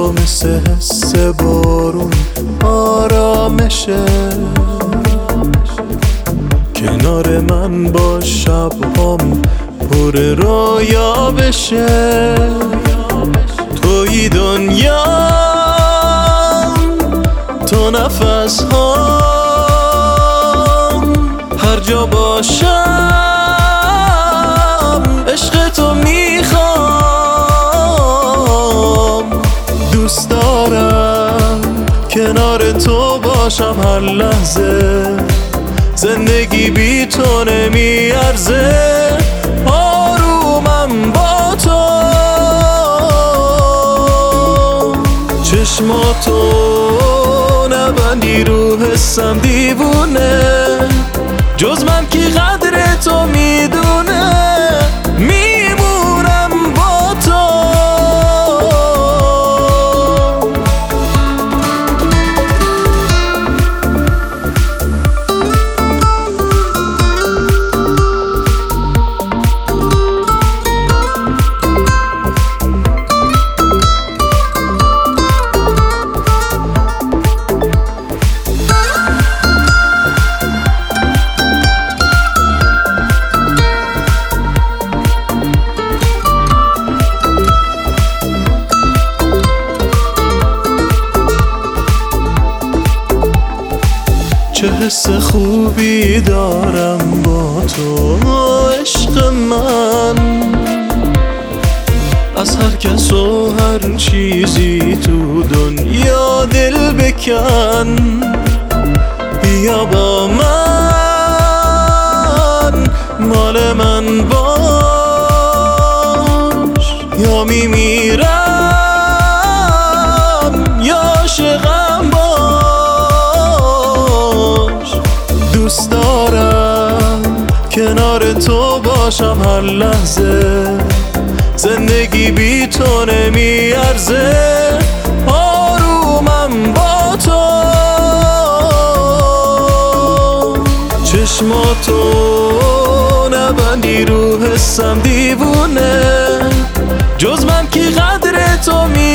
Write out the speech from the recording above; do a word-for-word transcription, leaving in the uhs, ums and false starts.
تو مثل حس بارون آرامشه، کنار من با شبهام پر رویا بشه. توی دنیا تو نفس هام، هر جا باشم عشق تو میخوام. دوست دارم کنار تو باشم هر لحظه، زندگی بی تو نمیارزه. آرومم با تو، چشماتو نبندی رو حسم دیوونه، جز من کی قدر تو میدونه. میمونم با تو. چه حس خوبی دارم با تو عشق من، از هر کس و هر چیزی تو دنیا دل بکن. بیا با من، مال من باش، یا میمیرم یا عاشقم باش. دوست دارم کنار تو باشم هر لحظه، زندگی بی تو نمیارزه. آرومم با تو، چشماتو نبندی رو حسم دیوونه، جز من کی قدر تو می